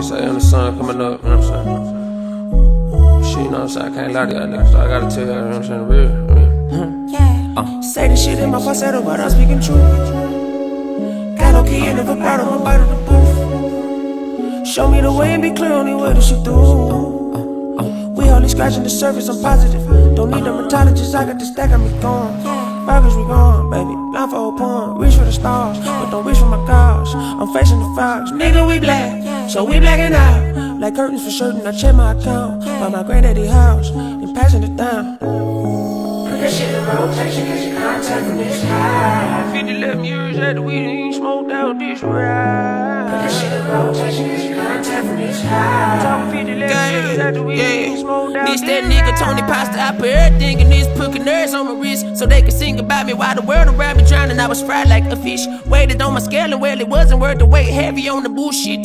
She say, and the sun coming up, you know what I'm saying? Shit, you know what I'm saying? I can't lie to y'all niggas, so I gotta tell y'all, you know what I'm saying? Real. Say the shit in my falsetto, but I'm speaking true. Got no key in the vibrato, my body the booth. Show me the way and be clear, only way to shoot through. We only scratching the surface, I'm positive. Don't need a dermatologist, I got the stack, got me going. Burgers, we gone, baby. Line for old porn, reach for the stars, but don't reach for my cars. I'm facing the fox, nigga, we black, so we blacking out. Like curtains for certain, I check my account by my granddaddy house and passing it down. Put that shit in rotation, cause you contact from this high. 50, 11 years after we done smoked out this ride. Put that shit in rotation, cause you contact from this high. Talk 50, 11 years after we done smoked out this that nigga Tony Pasta, I put everything in this, putting nerves on my wrist so they can sing about me while the world around me drowning. I was fried like a fish, weighted on my scale and well it wasn't worth the weight, heavy on the bullshit.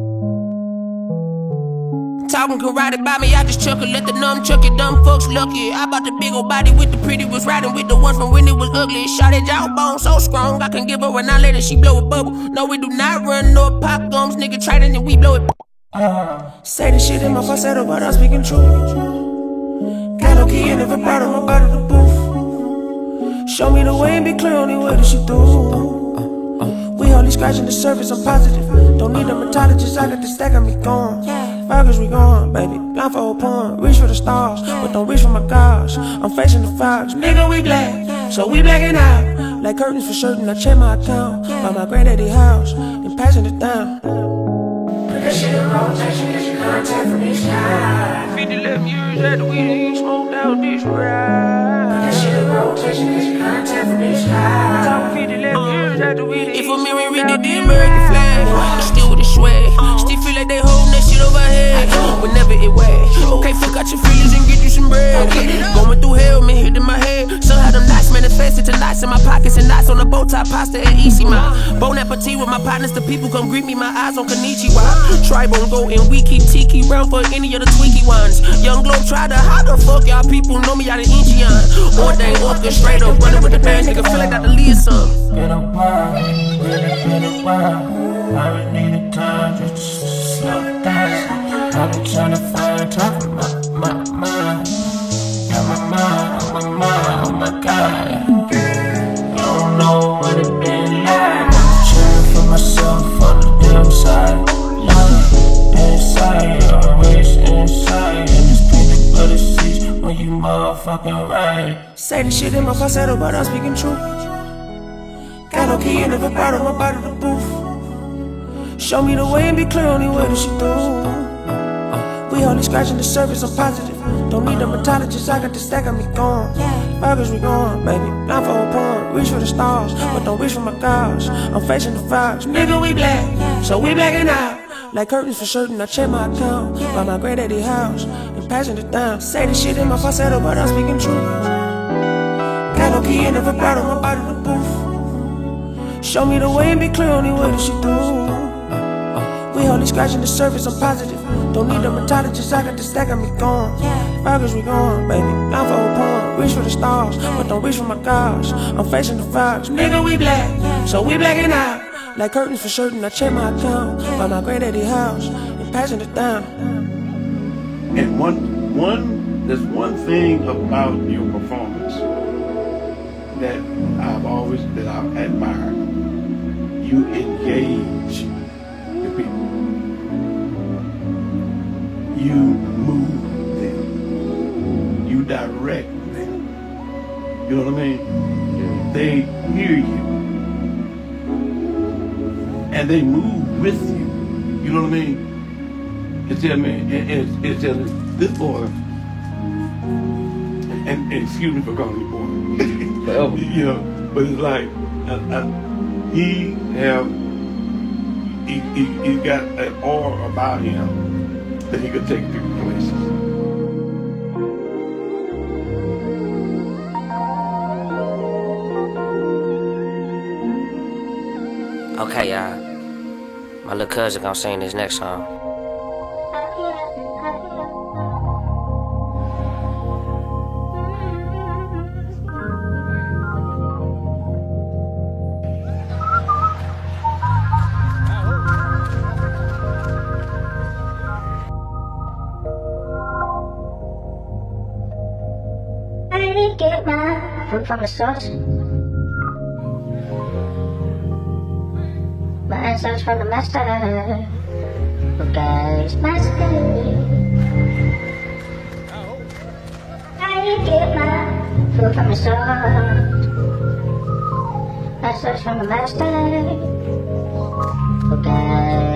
Talking karate by me, I just chuckle, let the numb chuck it, dumb folks lucky. I bought the big old body with the pretty, was riding with the ones from when it was ugly. Shot that jawbone so strong, I can give her an outlet and she blow a bubble. No, we do not run no pop gums, nigga try it and we blow it. Say the shit in my falsetto, but I'm speaking true. Got no key in the vibrato, my body the booth. Show me the way and be clear, only way to shoot through. We only scratching the surface, I'm positive. Don't need a dermatologist, I got the stack, got me going. Burgers, we gone, baby. Line for old porn, reach for the stars, but don't reach for my cars. I'm facing the fox, nigga, we black, so we blacking out. Like curtains for certain, I check my account by my granddaddy house and passing it down. Put that shit in rotation, cause you contact from this high. 50, 11 years after we done smoked out this ride. Put that shit in rotation, cause you contact from this high. Talk 50, 11 years after we done. If a mirror read the American flag, still with the swag, still feel like they holding that shit over head. Whenever it wag, okay, fuck out your feelings and get you some bread. Going through hell, man, hitting my head. Somehow them knots manifested to knots in my pockets and knots on the bow tie pasta and Ishima. Bon appetit with my partners, the people come greet me, my eyes on Konnichiwa. Tribe on go and we keep tiki round for any of the tweaky ones. Young Globe Trotter, how the fuck y'all people know me out of Incheon? Ordained orchestrator, running with the band, nigga feel like I got to lead some. Been a while, been a while. I really needed time just to slow down. I've been trying to find time for my mind. Got my mind, on my mind, oh my god. You don't know what it been like. I'm cheering for myself on the damn side. Love inside, always inside. And this peanut butter seats when you motherfucking right. Say the shit in my falsetto, but I'm speaking true. Got no key in the vibrato, my body the booth. Show me the way and be clear, only way to shoot through. We only scratching the surface, I'm positive. Don't need a dermatologist, I got the stack, got me going. Burgers, we gone, baby. Line for old porn, reach for the stars, but don't reach for my cars. I'm facing the fox, nigga, we black, so we blacking out. Like curtains for certain, I check my account by my granddaddy house and passing it down. Say the shit in my falsetto, but I'm speaking true. Got no key in the vibrato, my body the booth. Show me the way and be clear, only way to shoot through. We only scratching the surface, I'm positive. Don't need a dermatologist, I got the stack, got me going. Burgers, we gone, baby. Line for old porn, reach for the stars, but don't reach for my cars. I'm facing the fox, nigga, we black, so we blacking out. Like curtains for certain, I check my account by my granddaddy house and passing it down. And there's one thing about your performance that I've admired. You engage the people. You move them. You direct them. You know what I mean? Yeah. They hear you. And they move with you. You know what I mean? It's this boy, and excuse me for calling you boy. Forever. You know, but it's like he got an aura about him that he could take people places. Okay, y'all. My little cousin gonna sing this next song. food from the source. My answers from the master, who guides my spirit. I get my food from the source. Answers from the master, who guides